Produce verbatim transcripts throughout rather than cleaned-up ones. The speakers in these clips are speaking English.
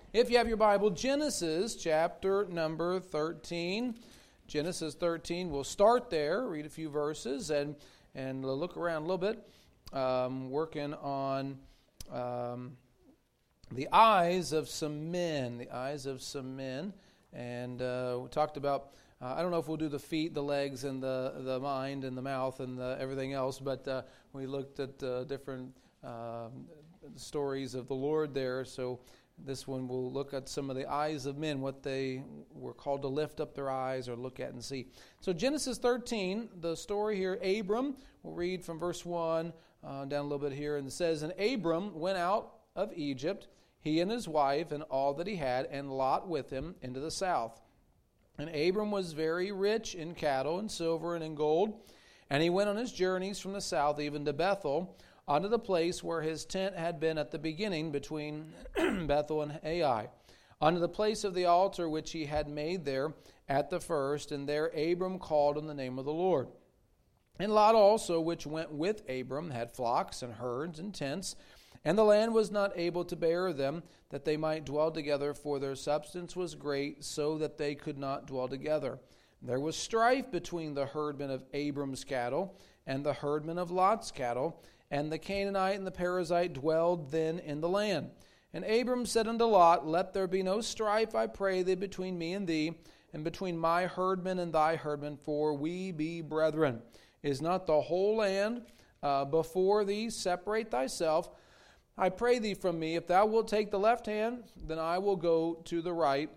If you have your Bible, Genesis chapter number thirteen. Genesis thirteen, we'll start there, read a few verses, and, and look around a little bit, um, working on um, the eyes of some men, the eyes of some men. And uh, we talked about, uh, I don't know if we'll do the feet, the legs, and the, the mind, and the mouth, and the, everything else, but uh, we looked at uh, different uh, stories of the Lord there, so this one will look at some of the eyes of men, what they were called to lift up their eyes or look at and see. So Genesis thirteen, the story here, Abram, we'll read from verse one uh, down a little bit here, and it says, "And Abram went out of Egypt, he and his wife and all that he had, and Lot with him into the south. And Abram was very rich in cattle and silver and in gold, and he went on his journeys from the south even to Bethel, unto the place where his tent had been at the beginning between Bethel and Ai, unto the place of the altar which he had made there at the first, and there Abram called on the name of the Lord. And Lot also, which went with Abram, had flocks and herds and tents, and the land was not able to bear them, that they might dwell together, for their substance was great, so that they could not dwell together. There was strife between the herdmen of Abram's cattle and the herdmen of Lot's cattle, and the Canaanite and the Perizzite dwelled then in the land. And Abram said unto Lot, Let there be no strife, I pray thee, between me and thee, and between my herdmen and thy herdmen, for we be brethren. Is not the whole land uh, before thee? Separate thyself, I pray thee, from me. If thou wilt take the left hand, then I will go to the right.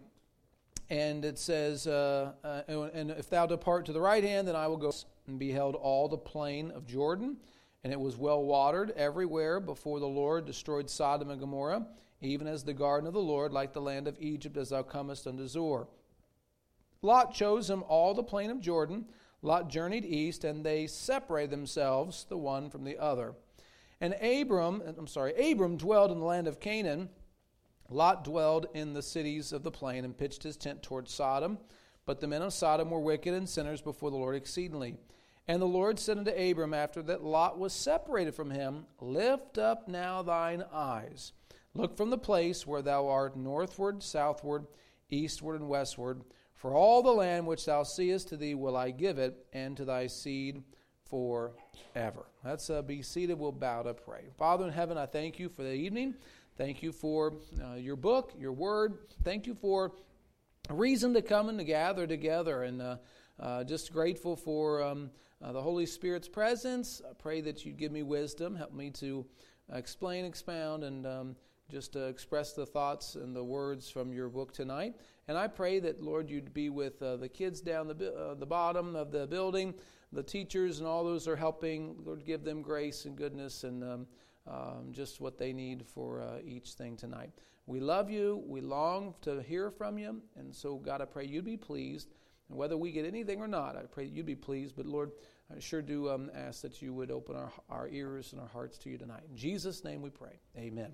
And it says, uh, uh, and if thou depart to the right hand, then I will go. And beheld all the plain of Jordan, and it was well watered everywhere before the Lord destroyed Sodom and Gomorrah, even as the garden of the Lord, like the land of Egypt, as thou comest unto Zoar. Lot chose him all the plain of Jordan. Lot journeyed east, and they separated themselves, the one from the other. And Abram, I'm sorry, Abram dwelled in the land of Canaan. Lot dwelled in the cities of the plain, and pitched his tent toward Sodom. But the men of Sodom were wicked and sinners before the Lord exceedingly. And the Lord said unto Abram, after that Lot was separated from him, Lift up now thine eyes. Look from the place where thou art northward, southward, eastward, and westward. For all the land which thou seest, to thee will I give it, and to thy seed forever. Let's uh, be seated. We'll bow to pray. Father in heaven, I thank you for the evening. Thank you for uh, your book, your word. Thank you for a reason to come and to gather together, and uh, uh, just grateful for um, uh, the Holy Spirit's presence. I pray that you'd give me wisdom, help me to uh, explain, expound, and um, just uh, express the thoughts and the words from your book tonight. And I pray that, Lord, you'd be with uh, the kids down the uh, the bottom of the building, the teachers and all those who are helping. Lord, give them grace and goodness and um, um, just what they need for uh, each thing tonight. We love you. We long to hear from you. And so, God, I pray you'd be pleased. And whether we get anything or not, I pray that you'd be pleased. But, Lord, I sure do um, ask that you would open our, our ears and our hearts to you tonight. In Jesus' name we pray. Amen.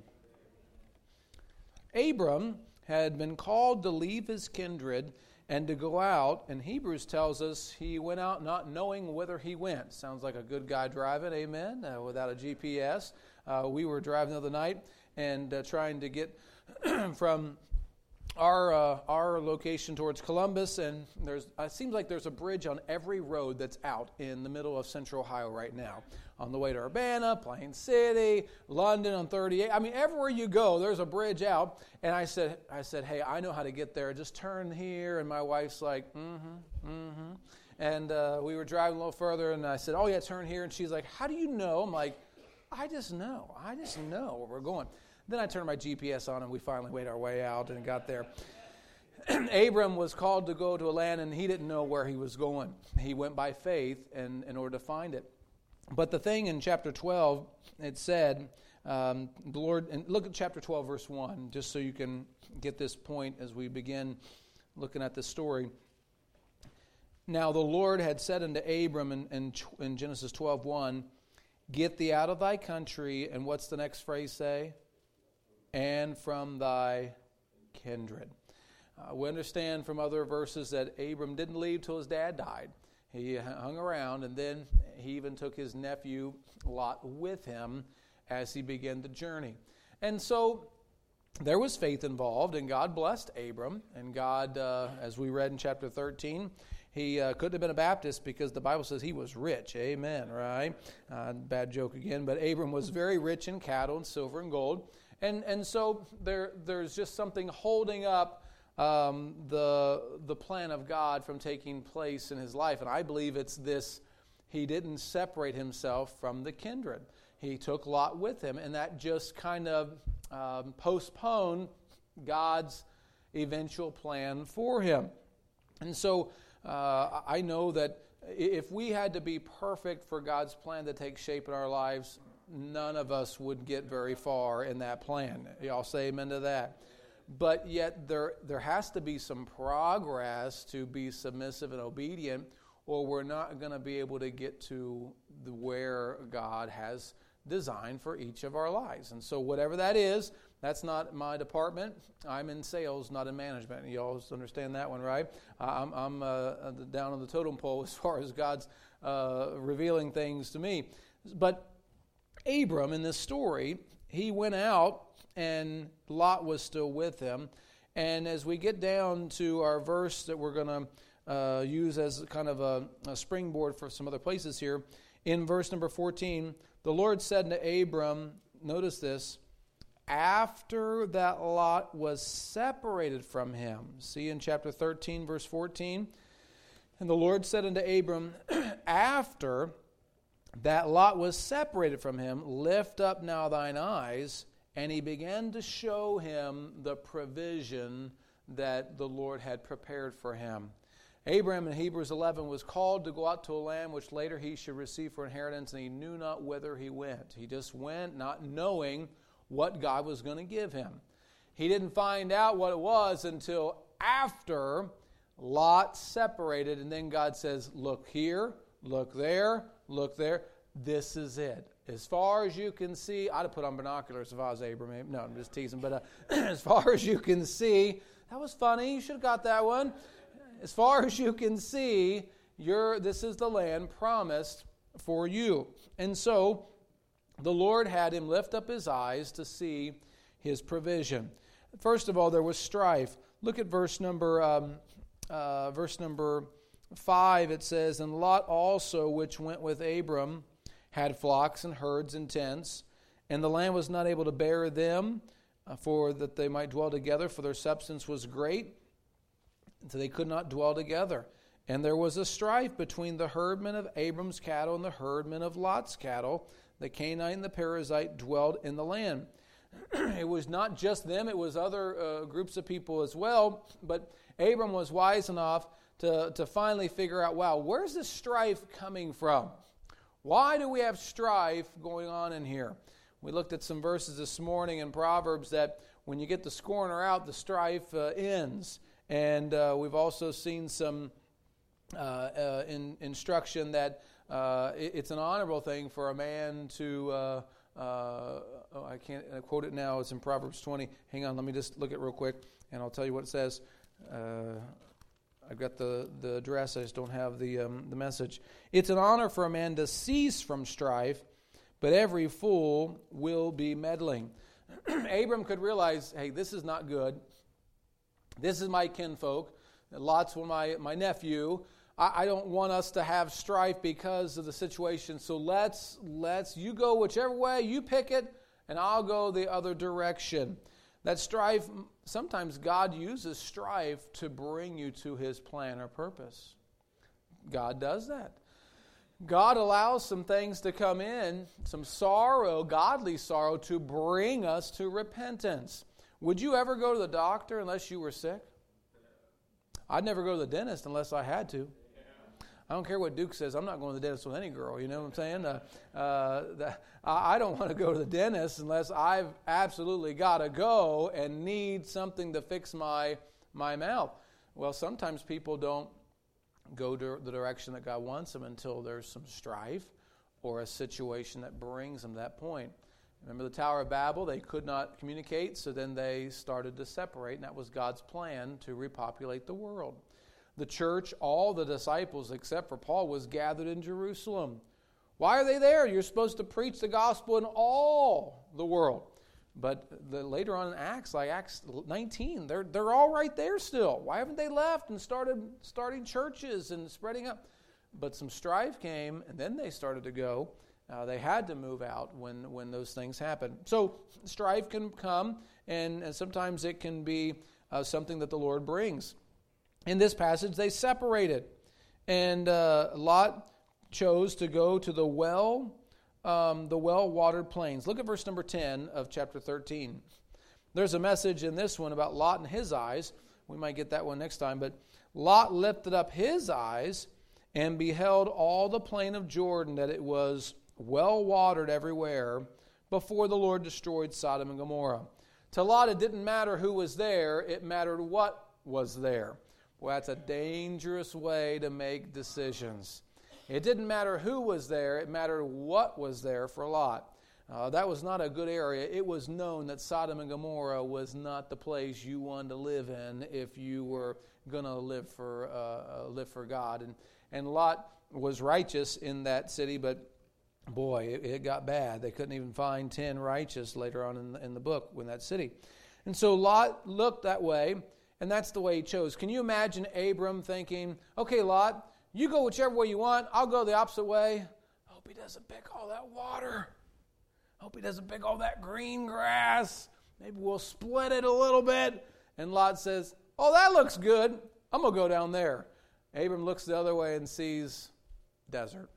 Abram had been called to leave his kindred and to go out, and Hebrews tells us he went out not knowing whither he went. Sounds like a good guy driving, amen, uh, without a G P S. Uh, we were driving the other night and uh, trying to get from our uh, our location towards Columbus, and there's it seems like there's a bridge on every road that's out in the middle of Central Ohio right now. On the way to Urbana, Plain City, London on thirty-eight. I mean, everywhere you go, there's a bridge out. And I said, I said, hey, I know how to get there. Just turn here. And my wife's like, mm-hmm, mm-hmm. And uh, we were driving a little further, and I said, oh, yeah, turn here. And she's like, how do you know? I'm like, I just know. I just know where we're going. Then I turned my G P S on, and we finally made our way out and got there. Abram was called to go to a land, and he didn't know where he was going. He went by faith and, in order to find it. But the thing in chapter twelve, it said, um, the Lord, and look at chapter twelve, verse one, just so you can get this point as we begin looking at this story. Now the Lord had said unto Abram in, in, in Genesis twelve one, Get thee out of thy country, and what's the next phrase say? And from thy kindred. Uh, we understand from other verses that Abram didn't leave till his dad died. He hung around, and then he even took his nephew Lot with him as he began the journey. And so there was faith involved, and God blessed Abram. And God, uh, as we read in chapter thirteen, he uh, couldn't have been a Baptist because the Bible says he was rich. Amen, right? Uh, bad joke again, but Abram was very rich in cattle and silver and gold. And and so there there's just something holding up um, the the plan of God from taking place in his life. And I believe it's this: he didn't separate himself from the kindred. He took Lot with him, and that just kind of um, postponed God's eventual plan for him. And so uh, I know that if we had to be perfect for God's plan to take shape in our lives, none of us would get very far in that plan. Y'all say amen to that. But yet there there has to be some progress to be submissive and obedient, or we're not going to be able to get to the where God has designed for each of our lives. And so whatever that is, that's not my department. I'm in sales, not in management. You all understand that one, right? I'm, I'm uh, down on the totem pole as far as God's uh, revealing things to me. But Abram, in this story, he went out and Lot was still with him. And as we get down to our verse that we're going to uh, use as kind of a, a springboard for some other places here, in verse number fourteen, the Lord said to Abram, notice this, after that Lot was separated from him. See in chapter thirteen, verse fourteen. And the Lord said unto Abram, after that Lot was separated from him, lift up now thine eyes. And he began to show him the provision that the Lord had prepared for him. Abraham in Hebrews eleven was called to go out to a land which later he should receive for inheritance, and he knew not whither he went. He just went not knowing what God was going to give him. He didn't find out what it was until after Lot separated, and then God says, look here, look there, look there. This is it. As far as you can see, I'd have put on binoculars if I was Abraham. No, I'm just teasing. But uh, as far as you can see, that was funny. You should have got that one. As far as you can see, you're, this is the land promised for you. And so the Lord had him lift up his eyes to see his provision. First of all, there was strife. Look at verse number um, uh, verse number five. It says, and Lot also, which went with Abram, had flocks and herds and tents, and the land was not able to bear them, uh, for that they might dwell together, for their substance was great, so they could not dwell together. And there was a strife between the herdmen of Abram's cattle and the herdmen of Lot's cattle. The Canaanite and the Perizzite dwelled in the land. It was not just them, it was other uh, groups of people as well, but Abram was wise enough to, to finally figure out, wow, where's this strife coming from? Why do we have strife going on in here? We looked at some verses this morning in Proverbs that when you get the scorner out, the strife uh, ends. And uh, we've also seen some uh, uh, in, instruction that uh, it, it's an honorable thing for a man to, uh, uh, oh, I can't quote it now, it's in Proverbs twenty. Hang on, let me just look at it real quick, and I'll tell you what it says. Uh, I've got the, the address, I just don't have the um, the message. It's an honor for a man to cease from strife, but every fool will be meddling. Abram could realize, hey, this is not good. This is my kinfolk. Lot's my, my nephew. I, I don't want us to have strife because of the situation. So let's, let's, you go whichever way, you pick it, and I'll go the other direction. That strife, sometimes God uses strife to bring you to His plan or purpose. God does that. God allows some things to come in, some sorrow, godly sorrow, to bring us to repentance. Would you ever go to the doctor unless you were sick? I'd never go to the dentist unless I had to. I don't care what Duke says. I'm not going to the dentist with any girl. You know what I'm saying? Uh, uh, the, I don't want to go to the dentist unless I've absolutely got to go and need something to fix my my mouth. Well, sometimes people don't go to the direction that God wants them until there's some strife or a situation that brings them to that point. Remember the Tower of Babel? They could not communicate, so then they started to separate, and that was God's plan to repopulate the world. The church, all the disciples except for Paul, was gathered in Jerusalem. Why are they there? You're supposed to preach the gospel in all the world. But the, later on in Acts, like Acts nineteen, they're they're all right there still. Why haven't they left and started starting churches and spreading up? But some strife came, and then they started to go. Uh, they had to move out when, when those things happen. So strife can come, and, and sometimes it can be uh, something that the Lord brings. In this passage, they separated, and uh, Lot chose to go to the well, um, the well-watered plains. Look at verse number ten of chapter thirteen. There's a message in this one about Lot and his eyes. We might get that one next time. But Lot lifted up his eyes and beheld all the plain of Jordan, that it was well-watered everywhere, before the Lord destroyed Sodom and Gomorrah. To Lot, it didn't matter who was there. It mattered what was there. Well, that's a dangerous way to make decisions. It didn't matter who was there. It mattered what was there for Lot. Uh, that was not a good area. It was known that Sodom and Gomorrah was not the place you wanted to live in if you were going to live for uh, live for God. And and Lot was righteous in that city, but boy, it, it got bad. They couldn't even find ten righteous later on in the, in the book in that city. And so Lot looked that way, and that's the way he chose. Can you imagine Abram thinking, okay, Lot, you go whichever way you want. I'll go the opposite way. Hope he doesn't pick all that water. Hope he doesn't pick all that green grass. Maybe we'll split it a little bit. And Lot says, oh, that looks good. I'm going to go down there. Abram looks the other way and sees desert.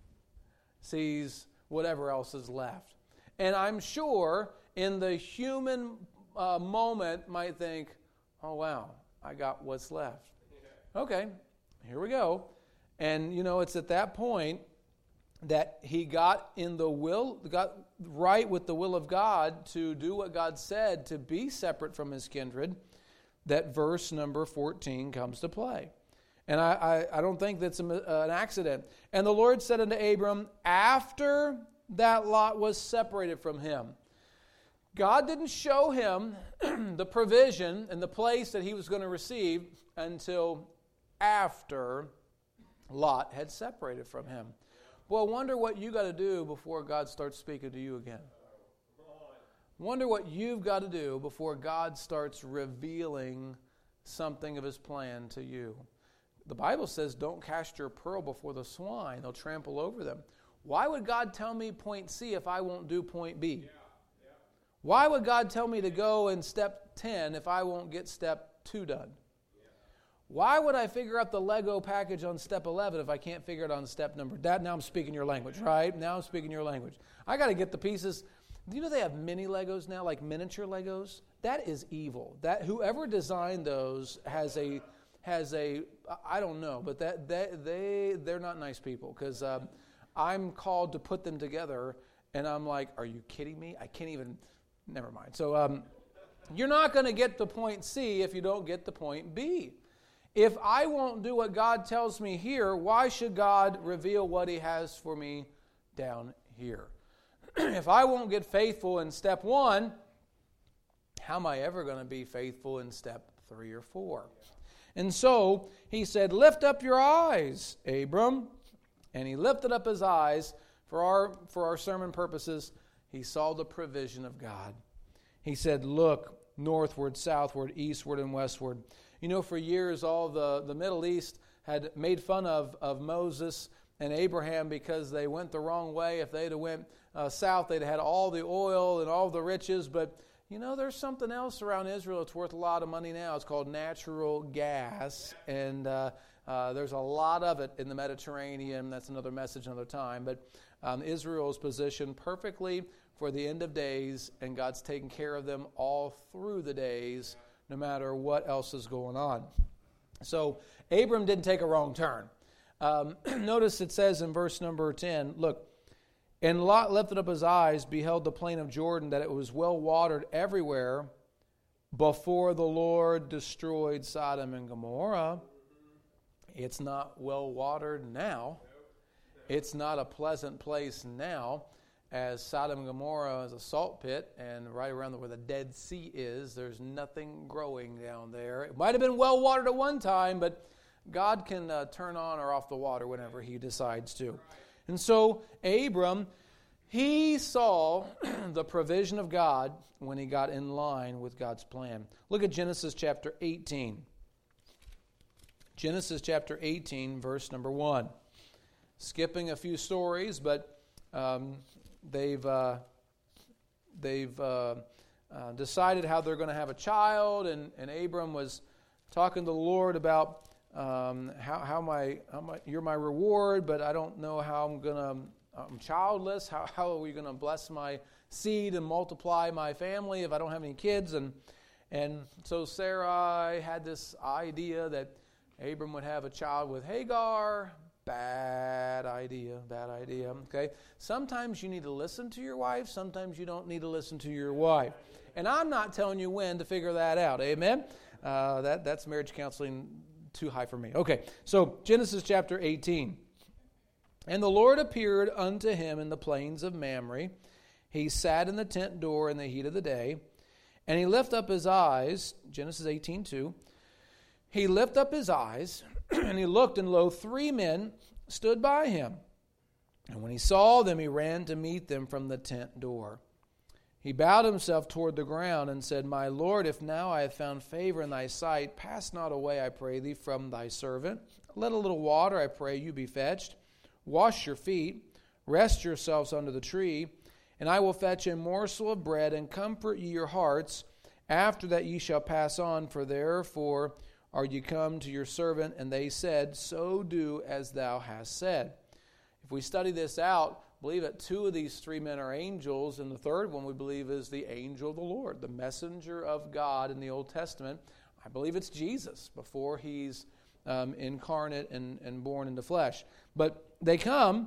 Sees whatever else is left. And I'm sure in the human uh, moment might think, oh, wow, I got what's left. Okay, here we go. And, you know, it's at that point that he got in the will, got right with the will of God to do what God said, to be separate from his kindred, that verse number fourteen comes to play. And I, I, I don't think that's a, uh, an accident. And the Lord said unto Abram, after that Lot was separated from him. God didn't show him the provision and the place that he was going to receive until after Lot had separated from him. Well, wonder what you got to do before God starts speaking to you again. Wonder what you've got to do before God starts revealing something of his plan to you. The Bible says, don't cast your pearl before the swine. They'll trample over them. Why would God tell me point C if I won't do point B? Yeah, yeah. Why would God tell me to go in step ten if I won't get step two done? Yeah. Why would I figure out the Lego package on step eleven if I can't figure it on step number? That, now I'm speaking your language, right? Now I'm speaking your language. I got to get the pieces. Do you know they have mini Legos now, like miniature Legos? That is evil. That whoever designed those has a has a I don't know, but that they, they they're not nice people, because um, I'm called to put them together, and I'm like, are you kidding me? I can't even. Never mind. So um, you're not going to get the point C if you don't get the point B. If I won't do what God tells me here, why should God reveal what he has for me down here? If I won't get faithful in step one, how am I ever going to be faithful in step three or four? And so he said, lift up your eyes, Abram. And he lifted up his eyes. For our, for our sermon purposes, he saw the provision of God. He said, look northward, southward, eastward, and westward. You know, for years, all the, the Middle East had made fun of, of Moses and Abraham because they went the wrong way. If they'd have went uh, south, they'd have had all the oil and all the riches. But, you know, there's something else around Israel that's worth a lot of money now. It's called natural gas. And uh, uh, there's a lot of it in the Mediterranean. That's another message another time. But um, Israel is positioned perfectly for the end of days, and God's taking care of them all through the days, no matter what else is going on. So Abram didn't take a wrong turn. Um, notice it says in verse number ten, look, and Lot lifted up his eyes, beheld the plain of Jordan, that it was well watered everywhere, before the Lord destroyed Sodom and Gomorrah. It's not well watered now. It's not a pleasant place now, as Sodom and Gomorrah is a salt pit, and right around where the Dead Sea is, there's nothing growing down there. It might have been well watered at one time, but God can uh, turn on or off the water whenever he decides to. And so Abram, He saw the provision of God when he got in line with God's plan. Look at Genesis chapter eighteen. Genesis chapter eighteen, verse number one. Skipping a few stories, but um, they've uh, they've uh, uh, decided how they're going to have a child, and, and Abram was talking to the Lord about um, how how my how my you're my reward, but I don't know how I'm going to. I'm childless. How how are we going to bless my seed and multiply my family if I don't have any kids? And and so Sarai had this idea that Abram would have a child with Hagar. Bad idea, bad idea. Okay. Sometimes you need to listen to your wife. Sometimes you don't need to listen to your wife. And I'm not telling you when to figure that out. Amen. Uh, that that's marriage counseling too high for me. Okay. So Genesis chapter eighteen. And the Lord appeared unto him in the plains of Mamre. He sat in the tent door in the heat of the day, and he lifted up his eyes, Genesis eighteen two. He lifted up his eyes, and he looked, and lo, three men stood by him. And when he saw them, he ran to meet them from the tent door. He bowed himself toward the ground and said, My Lord, if now I have found favor in thy sight, pass not away, I pray thee, from thy servant. Let a little water, I pray you, be fetched. Wash your feet, rest yourselves under the tree, and I will fetch a morsel of bread, and comfort ye your hearts. After that ye shall pass on, for therefore are ye come to your servant. And they said, So do as thou hast said. If we study this out, believe that two of these three men are angels, and the third one we believe is the angel of the Lord, the messenger of God in the Old Testament. I believe it's Jesus before he's um, incarnate and, and born into flesh. But they come.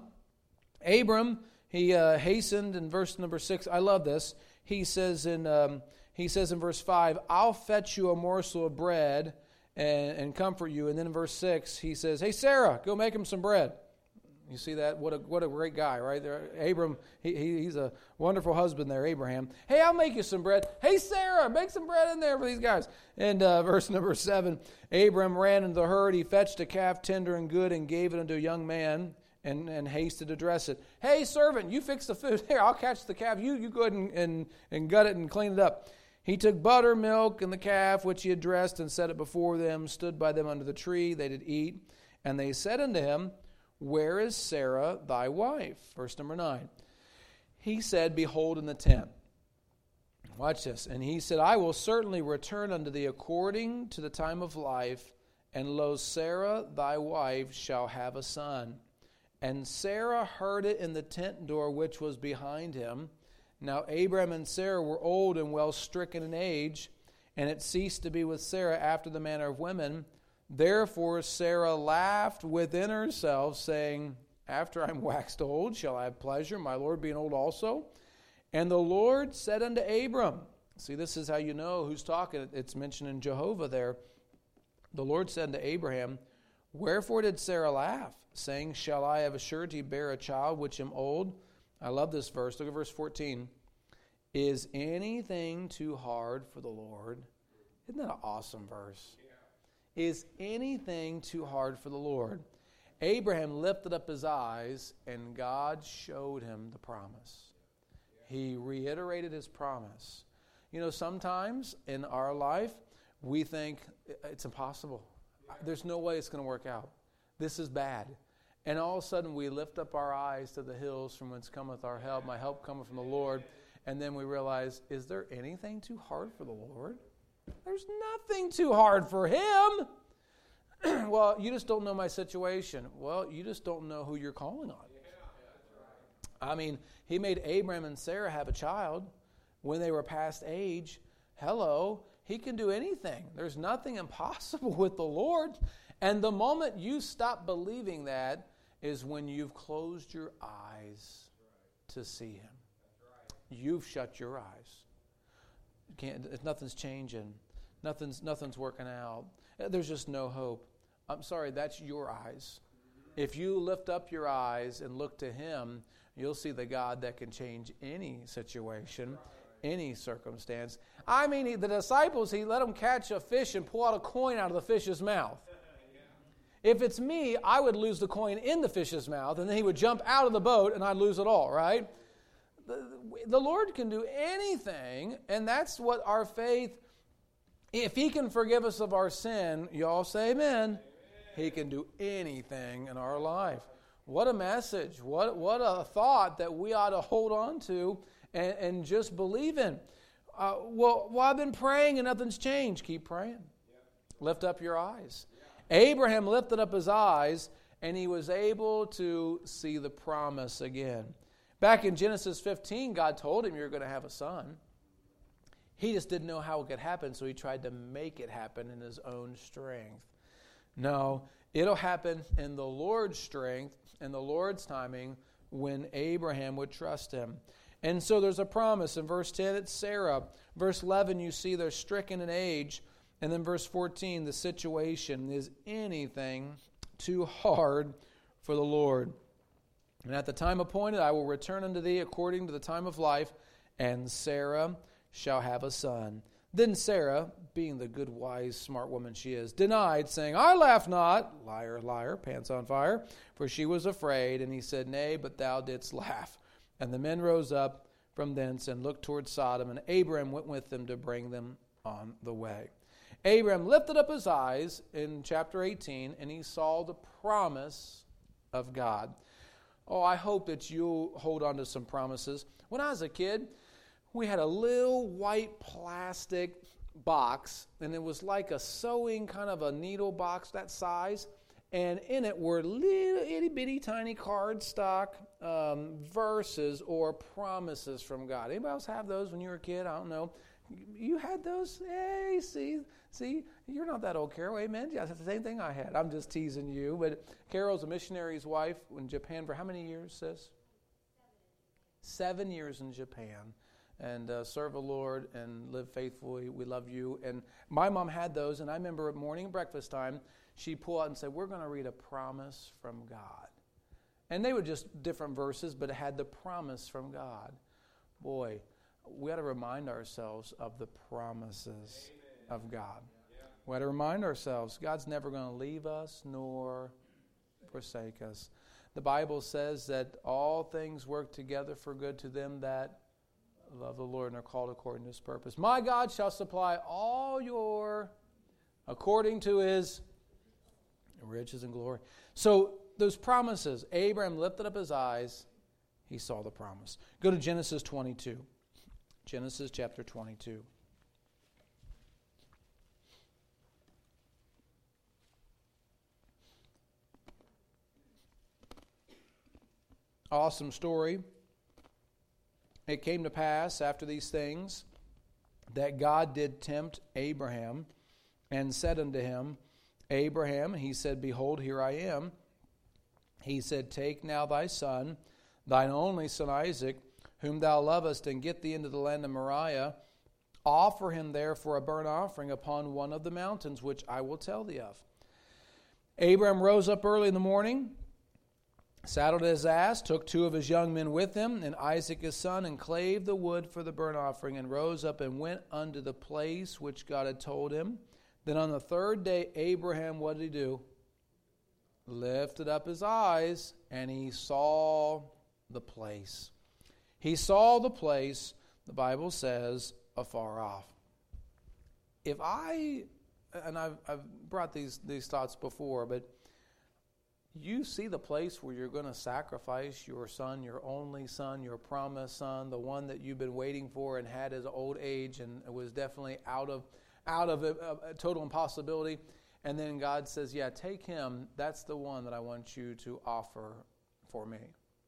Abram, he uh, hastened in verse number six. I love this. He says in um, he says in verse five, I'll fetch you a morsel of bread and, and comfort you. And then in verse six, he says, Hey, Sarah, go make him some bread. You see that? What a what a great guy, right there. Abram, he, he he's a wonderful husband there, Abraham. Hey, I'll make you some bread. Hey, Sarah, make some bread in there for these guys. And uh, verse number seven, Abram ran into the herd. He fetched a calf tender and good and gave it unto a young man and, and hasted to dress it. Hey, servant, you fix the food. Here, I'll catch the calf. You, you go ahead and, and, and gut it and clean it up. He took butter, milk, and the calf which he had dressed and set it before them, stood by them under the tree. They did eat. And they said unto him, Where is Sarah thy wife? Verse number nine. He said, Behold in the tent. Watch this. And he said, I will certainly return unto thee according to the time of life, and lo, Sarah thy wife shall have a son. And Sarah heard it in the tent door which was behind him. Now Abram and Sarah were old and well stricken in age, and it ceased to be with Sarah after the manner of women. Therefore Sarah laughed within herself, saying, After I am waxed old, shall I have pleasure, my Lord being old also? And the Lord said unto Abram, see, this is how you know who's talking. It's mentioned in Jehovah there. The Lord said unto Abraham, Wherefore did Sarah laugh, saying, Shall I of a surety bear a child which am old? I love this verse. Look at verse fourteen. Is anything too hard for the Lord? Isn't that an awesome verse? Is anything too hard for the Lord? Abraham lifted up his eyes, and God showed him the promise. He reiterated his promise. You know, sometimes in our life, we think it's impossible. There's no way it's going to work out. This is bad. And all of a sudden, we lift up our eyes to the hills from whence cometh our help. My help cometh from the Lord. And then we realize, is there anything too hard for the Lord? There's nothing too hard for him. Well, you just don't know my situation. Well, you just don't know who you're calling on. I mean, he made Abraham and Sarah have a child when they were past age. Hello, he can do anything. There's nothing impossible with the Lord. And the moment you stop believing that is when you've closed your eyes to see him. You've shut your eyes. You can't, nothing's changing. Nothing's, nothing's working out. There's just no hope. I'm sorry, that's your eyes. If you lift up your eyes and look to him, you'll see the God that can change any situation, any circumstance. I mean, he, the disciples, he let them catch a fish and pull out a coin out of the fish's mouth. If it's me, I would lose the coin in the fish's mouth, and then he would jump out of the boat, and I'd lose it all, right? the, the Lord can do anything, and that's what our faith, if He can forgive us of our sin, you all say amen, amen. He can do anything in our life. What a message. What, what a thought that we ought to hold on to and, and just believe in. Uh, well, well, I've been praying and nothing's changed. Keep praying. Yeah. Lift up your eyes. Yeah. Abraham lifted up his eyes, and he was able to see the promise again. Back in Genesis fifteen, God told him you're going to have a son. He just didn't know how it could happen, so he tried to make it happen in his own strength. No, it'll happen in the Lord's strength and the Lord's timing when Abraham would trust Him. And so there's a promise. In verse ten, it's Sarah. Verse eleven, you see they're stricken in age. And then verse fourteen, the situation is anything too hard for the Lord. And at the time appointed, I will return unto thee according to the time of life, and Sarah shall have a son. Then Sarah, being the good, wise, smart woman she is, denied, saying, I laugh not, liar, liar, pants on fire, for she was afraid. And he said, Nay, but thou didst laugh. And the men rose up from thence and looked toward Sodom, and Abram went with them to bring them on the way. Abram lifted up his eyes in chapter eighteen, and he saw the promise of God. Oh, I hope that you'll hold on to some promises. When I was a kid, we had a little white plastic box, and it was like a sewing kind of a needle box that size, and in it were little itty-bitty tiny cardstock um, verses or promises from God. Anybody else have those when you were a kid? I don't know. You had those? Hey, see, see, you're not that old, Carol. Amen. Yeah, that's the same thing I had. I'm just teasing you. But Carol's a missionary's wife in Japan for how many years, sis? Seven years in Japan. And uh, serve the Lord and live faithfully. We love you. And my mom had those, and I remember at morning and breakfast time, she'd pull out and say, we're going to read a promise from God. And they were just different verses, but it had the promise from God. Boy, we got to remind ourselves of the promises Amen. Of God. Yeah. We got to remind ourselves God's never going to leave us nor forsake us. The Bible says that all things work together for good to them that love the Lord and are called according to His purpose. My God shall supply all your, according to His riches and glory. So those promises, Abraham lifted up his eyes, he saw the promise. Go to Genesis twenty-two. Genesis chapter twenty-two. Awesome story. It came to pass after these things that God did tempt Abraham and said unto him, Abraham, he said, Behold, here I am. He said, Take now thy son, thine only son Isaac, whom thou lovest, and get thee into the land of Moriah. Offer him there for a burnt offering upon one of the mountains, which I will tell thee of. Abraham rose up early in the morning, saddled his ass, took two of his young men with him, and Isaac his son, and clave the wood for the burnt offering, and rose up and went unto the place which God had told him. Then on the third day, Abraham, what did he do? Lifted up his eyes, and he saw the place. He saw the place, the Bible says, afar off. If I, and I've, I've brought these, these thoughts before, but you see the place where you're going to sacrifice your son, your only son, your promised son, the one that you've been waiting for and had his old age and it was definitely out of out of a, a, a total impossibility. And then God says, yeah, take him. That's the one that I want you to offer for me.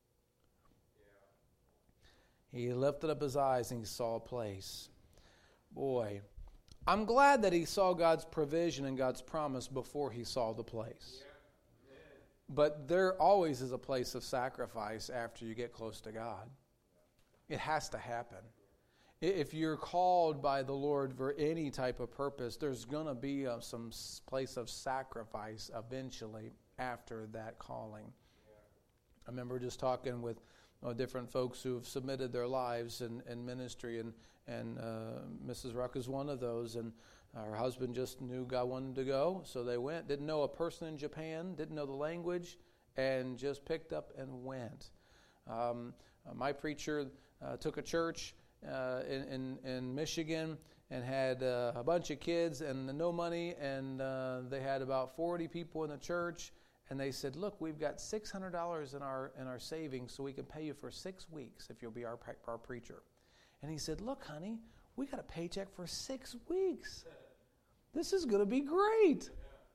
Yeah. He lifted up his eyes and he saw a place. Boy, I'm glad that he saw God's provision and God's promise before he saw the place. Yeah. But there always is a place of sacrifice after you get close to God. It has to happen. If you're called by the Lord for any type of purpose, there's going to be a, some place of sacrifice eventually after that calling. Yeah. I remember just talking with you know, different folks who have submitted their lives in, in ministry, and, and uh, Missus Ruck is one of those, and her husband just knew God wanted to go, so they went. Didn't know a person in Japan, didn't know the language, and just picked up and went. Um, uh, my preacher uh, took a church uh, in, in, in Michigan and had uh, a bunch of kids and no money, and uh, they had about forty people in the church, and they said, look, we've got six hundred dollars in our in our savings, so we can pay you for six weeks if you'll be our, our preacher. And he said, look, honey, we got a paycheck for six weeks. This is going to be great.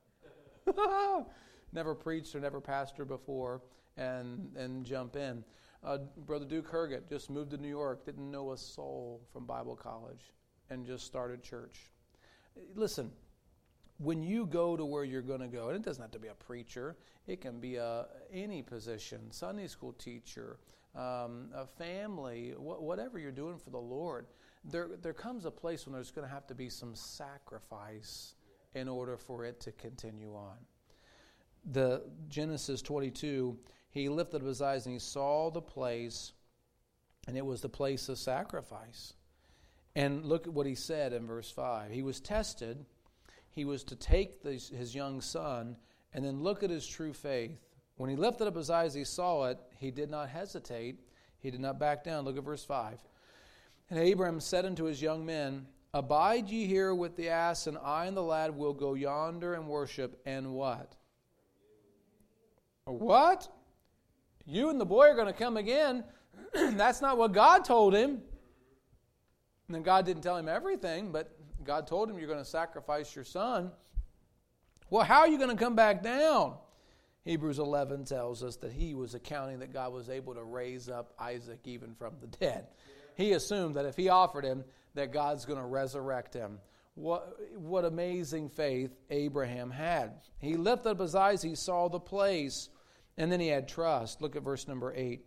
Never preached or never pastored before, and, and jump in. Uh, Brother Duke Herget just moved to New York, didn't know a soul from Bible college, and just started church. Listen, when you go to where you're going to go, and it doesn't have to be a preacher, it can be a, any position, Sunday school teacher, um, a family, wh- whatever you're doing for the Lord, there there comes a place when there's going to have to be some sacrifice in order for it to continue on. The Genesis twenty-two, he lifted up his eyes and he saw the place, and it was the place of sacrifice. And look at what he said in verse five. He was tested. He was to take this, his young son, and then look at his true faith. When he lifted up his eyes, he saw it. He did not hesitate. He did not back down. Look at verse five. And Abraham said unto his young men, abide ye here with the ass, and I and the lad will go yonder and worship. And what? What? You and the boy are going to come again? That's not what God told him. And then God didn't tell him everything, but God told him you're going to sacrifice your son. Well, how are you going to come back down? Hebrews eleven tells us that he was accounting that God was able to raise up Isaac even from the dead. He assumed that if he offered him, that God's going to resurrect him. What, what amazing faith Abraham had. He lifted up his eyes, he saw the place, and then he had trust. Look at verse number eight.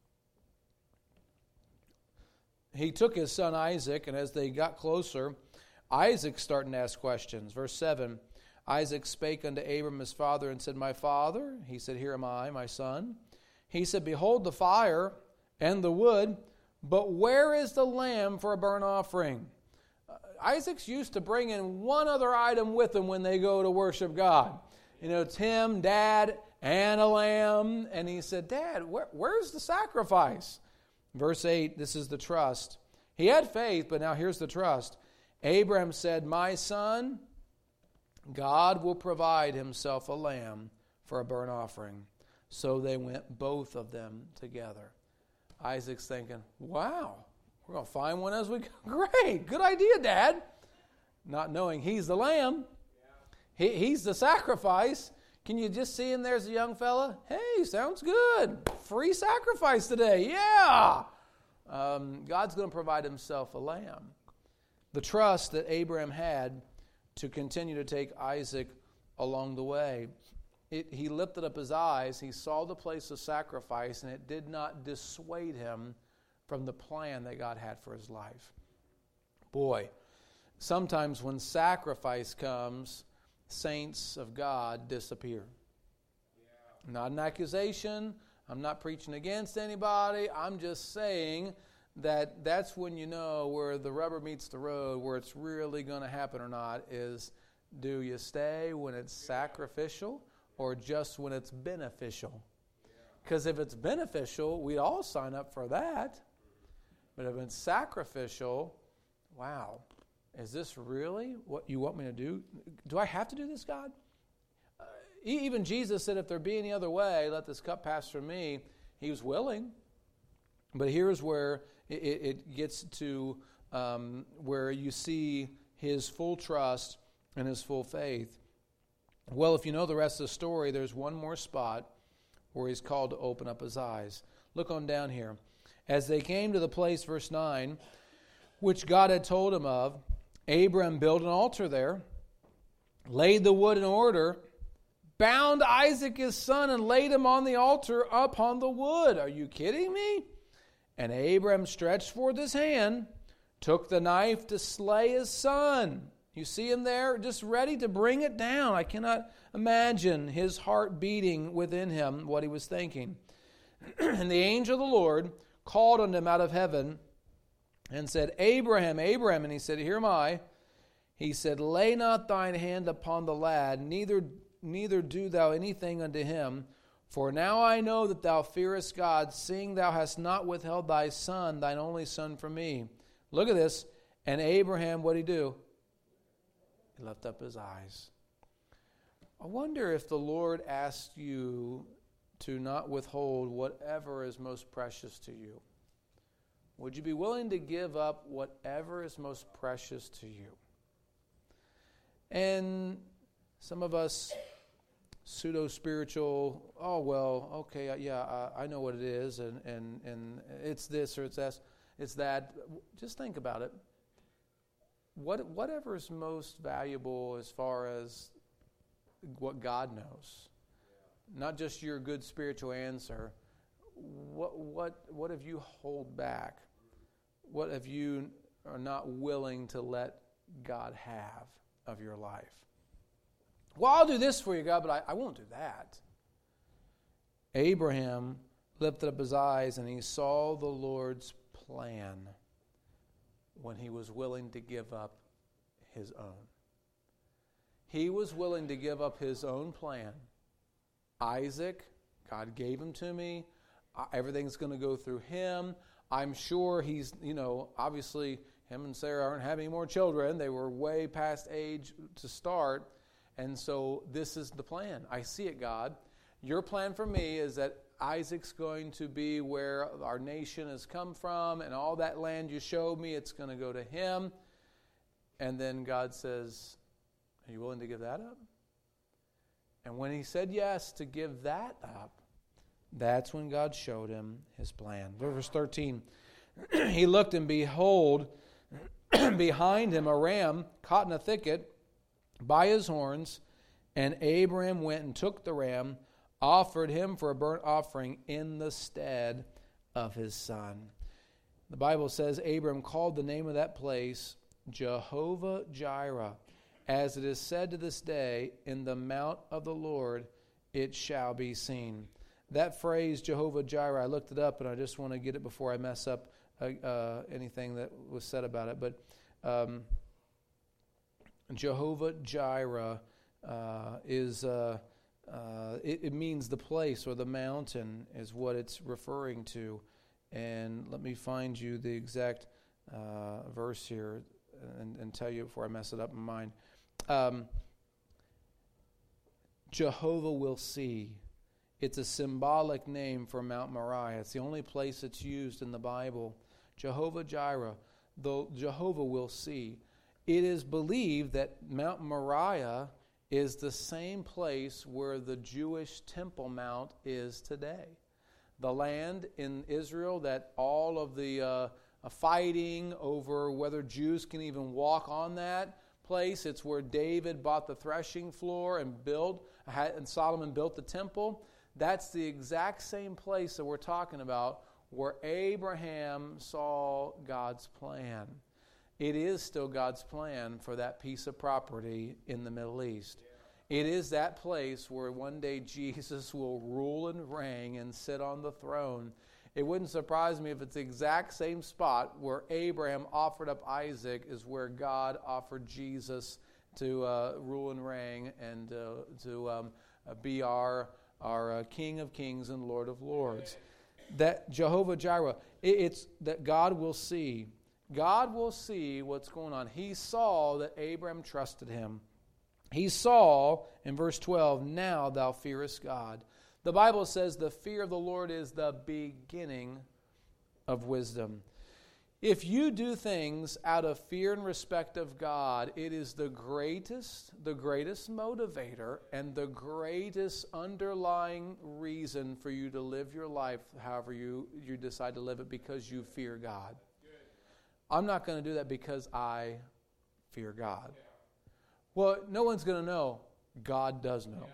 He took his son Isaac, and as they got closer, Isaac's starting to ask questions. Verse seven, Isaac spake unto Abram his father and said, my father? He said, here am I, my son. He said, behold the fire and the wood, but where is the lamb for a burnt offering? Uh, Isaac's used to bringing one other item with him when they go to worship God. You know, it's him, Dad, and a lamb. And he said, Dad, where, where's the sacrifice? Verse eight, this is the trust. He had faith, but now here's the trust. Abraham said, my son, God will provide himself a lamb for a burnt offering. So they went, both of them together. Isaac's thinking, wow, we're going to find one as we go. Great, good idea, Dad. Not knowing he's the lamb. He, he's the sacrifice. Can you just see him there as a young fella? Hey, sounds good. Free sacrifice today. Yeah. Um, God's going to provide himself a lamb. The trust that Abraham had to continue to take Isaac along the way. It, he lifted up his eyes, he saw the place of sacrifice, and it did not dissuade him from the plan that God had for his life. Boy, sometimes when sacrifice comes, saints of God disappear. Yeah. Not an accusation. I'm not preaching against anybody. I'm just saying that that's when you know where the rubber meets the road, where it's really going to happen or not, is do you stay when it's sacrificial or just when it's beneficial? Because if it's beneficial, we'd all sign up for that. But if it's sacrificial, wow, is this really what you want me to do? Do I have to do this, God? Uh, even Jesus said, if there be any other way, let this cup pass from me. He was willing. But here's where it, it gets to um, where you see his full trust and his full faith. Well, if you know the rest of the story, there's one more spot where he's called to open up his eyes. Look on down here. As they came to the place, verse nine, which God had told him of, Abram built an altar there, laid the wood in order, bound Isaac his son, and laid him on the altar upon the wood. Are you kidding me? And Abram stretched forth his hand, took the knife to slay his son. You see him there, just ready to bring it down. I cannot imagine his heart beating within him, what he was thinking. And the angel of the Lord called unto him out of heaven and said, Abraham, Abraham. And he said, here am I. He said, lay not thine hand upon the lad, neither, neither do thou anything unto him. For now I know that thou fearest God, seeing thou hast not withheld thy son, thine only son, from me. Look at this. And Abraham, what did he do? He lifted up his eyes. I wonder if the Lord asked you to not withhold whatever is most precious to you. Would you be willing to give up whatever is most precious to you? And some of us pseudo-spiritual, oh, well, okay, yeah, I, I know what it is, and, and, and it's this or it's that, it's that. Just think about it. What whatever is most valuable as far as what God knows, not just your good spiritual answer. What what what have you hold back? What have you are not willing to let God have of your life? Well, I'll do this for you, God, but I, I won't do that. Abraham lifted up his eyes and he saw the Lord's plan when he was willing to give up his own. He was willing to give up his own plan. Isaac, God gave him to me. Everything's going to go through him. I'm sure he's, you know, obviously him and Sarah aren't having more children. They were way past age to start. And so this is the plan. I see it, God. Your plan for me is that Isaac's going to be where our nation has come from, and all that land you showed me, it's going to go to him. And then God says, are you willing to give that up? And when he said yes to give that up, that's when God showed him his plan. Verse thirteen, he looked, and behold, behind him a ram caught in a thicket by his horns, and Abraham went and took the ram, offered him for a burnt offering in the stead of his son. The Bible says Abraham called the name of that place Jehovah Jireh. As it is said to this day, in the mount of the Lord it shall be seen. That phrase, Jehovah Jireh, I looked it up, and I just want to get it before I mess up uh, uh, anything that was said about it. But um, Jehovah Jireh uh, is, uh, uh, it, it means the place or the mountain is what it's referring to. And let me find you the exact uh, verse here and, and tell you before I mess it up in mine. Um, Jehovah will see. It's a symbolic name for Mount Moriah. It's the only place it's used in the Bible. Jehovah Jireh, the Jehovah will see. It is believed that Mount Moriah is the same place where the Jewish Temple Mount is today. The land in Israel that all of the uh, fighting over whether Jews can even walk on that place. It's where David bought the threshing floor and built, and Solomon built the temple. That's the exact same place that we're talking about where Abraham saw God's plan. It is still God's plan for that piece of property in the Middle East. It is that place where one day Jesus will rule and reign and sit on the throne. It wouldn't surprise me if it's the exact same spot where Abraham offered up Isaac is where God offered Jesus to uh, rule and reign and uh, to um, uh, be our, our uh, King of Kings and Lord of Lords. That Jehovah Jireh, it, it's that God will see. God will see what's going on. He saw that Abraham trusted him. He saw, in verse twelve, now thou fearest God. The Bible says the fear of the Lord is the beginning of wisdom. If you do things out of fear and respect of God, it is the greatest, the greatest motivator and the greatest underlying reason for you to live your life however you, you decide to live it, because you fear God. I'm not going to do that because I fear God. Well, no one's going to know. God does know.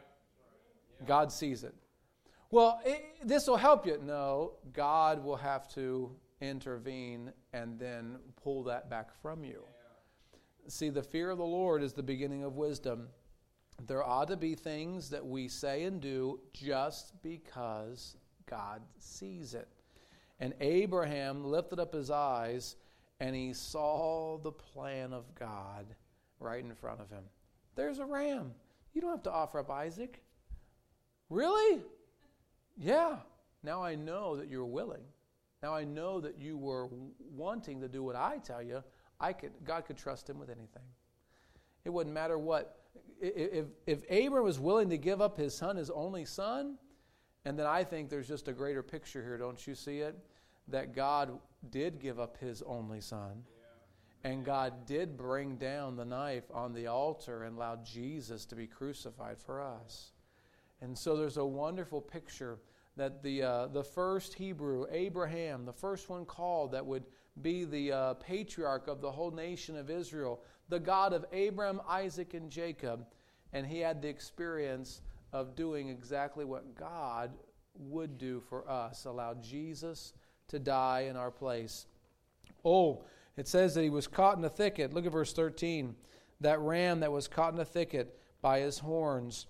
God sees it. Well, this will help you. No, God will have to intervene and then pull that back from you. See, the fear of the Lord is the beginning of wisdom. There ought to be things that we say and do just because God sees it. And Abraham lifted up his eyes and he saw the plan of God right in front of him. There's a ram. You don't have to offer up Isaac. Really? yeah, now I know that you're willing. Now I know that you were wanting to do what I tell you. I could, God could trust him with anything. It wouldn't matter what. If, if Abram was willing to give up his son, his only son, and then I think there's just a greater picture here, don't you see it? That God did give up his only son. And God did bring down the knife on the altar and allowed Jesus to be crucified for us. And so there's a wonderful picture that the uh, the first Hebrew, Abraham, the first one called that would be the uh, patriarch of the whole nation of Israel, the God of Abraham, Isaac, and Jacob. And he had the experience of doing exactly what God would do for us, allow Jesus to die in our place. Oh, it says that he was caught in a thicket. Look at verse thirteen. That ram that was caught in a thicket by his horns.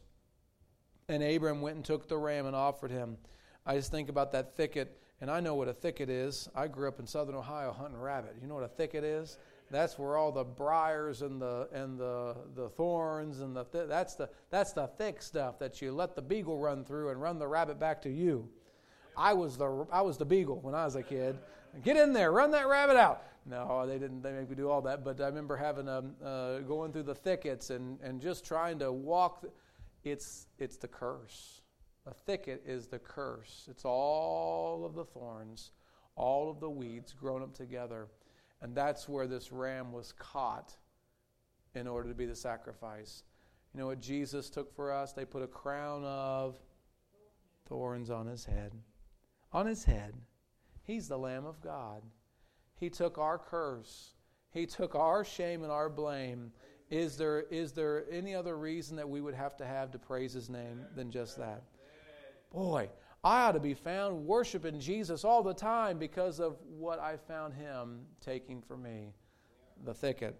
And Abram went and took the ram and offered him. I just think about that thicket, and I know what a thicket is. I grew up in southern Ohio hunting rabbit. You know what a thicket is? That's where all the briars and the and the the thorns and the th- that's the that's the thick stuff that you let the beagle run through and run the rabbit back to you. I was the I was the beagle when I was a kid. Get in there, run that rabbit out. No, they didn't. They make me do all that. But I remember having a uh, going through the thickets and, and just trying to walk. Th- it's it's the curse. A thicket is the curse. It's all of the thorns, all of the weeds grown up together, and that's where this ram was caught in order to be the sacrifice. You know what Jesus took for us? They put a crown of thorns on his head. On his head. He's the Lamb of God. He took our curse. He took our shame and our blame. Is there is there any other reason that we would have to have to praise his name than just that? Boy, I ought to be found worshiping Jesus all the time because of what I found him taking for me. The thicket.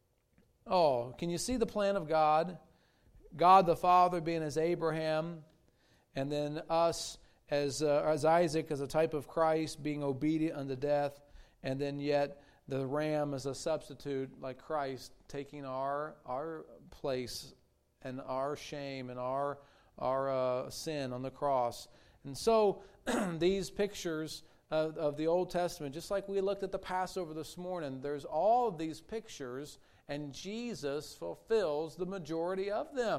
Oh, can you see the plan of God? God the Father being as Abraham, and then us as uh, as Isaac as a type of Christ, being obedient unto death, and then yet the ram as a substitute like Christ, taking our our place and our shame and our our uh, sin on the cross. And so these pictures of, of the Old Testament, just like we looked at the Passover this morning, there's all of these pictures, and Jesus fulfills the majority of them.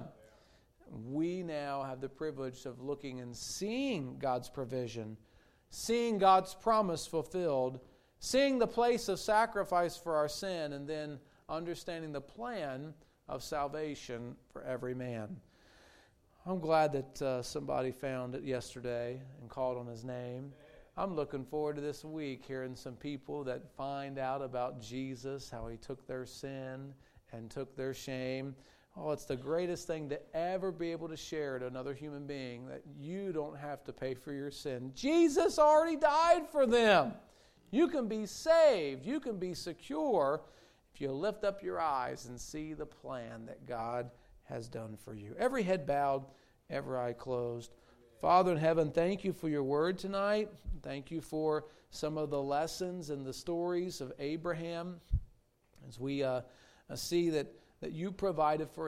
We now have the privilege of looking and seeing God's provision, seeing God's promise fulfilled, seeing the place of sacrifice for our sin, and then understanding the plan of salvation for every man. I'm glad that uh, somebody found it yesterday and called on his name. I'm looking forward to this week hearing some people that find out about Jesus, how he took their sin and took their shame. Oh, it's the greatest thing to ever be able to share to another human being, that you don't have to pay for your sin. Jesus already died for them. You can be saved. You can be secure if you lift up your eyes and see the plan that God has done for you. Every head bowed, every eye closed. Father in heaven, thank you for your word tonight. Thank you for some of the lessons and the stories of Abraham as we uh, see that, that you provided for